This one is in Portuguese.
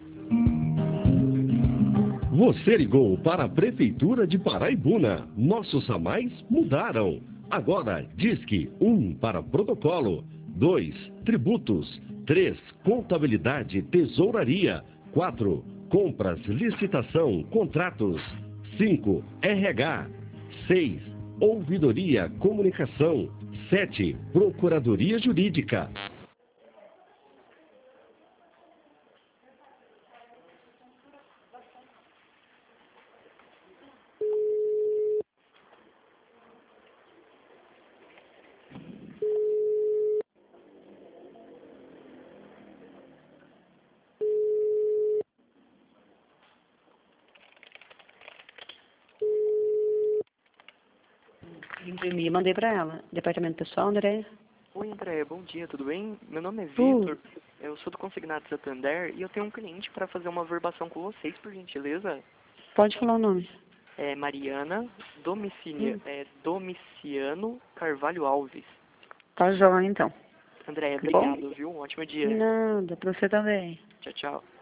Você ligou para a Prefeitura de Paraibuna. Nossos ramais mudaram. Agora, Disque 1 para protocolo, 2 tributos, 3 contabilidade e tesouraria, 4 compras, licitação, contratos, 5 RH, 6 ouvidoria, comunicação, 7 procuradoria jurídica. Imprimi, mandei para ela. Departamento pessoal, André. Oi, André, bom dia, tudo bem? Meu nome é Vitor, eu sou do Consignado Santander e eu tenho um cliente para fazer uma averbação com vocês, por gentileza. Pode falar o nome. É Mariana Domiciano Carvalho Alves. Tá jóia, então. André, Bom? obrigado, viu? Um ótimo dia. Nada, para você também. Tchau, tchau.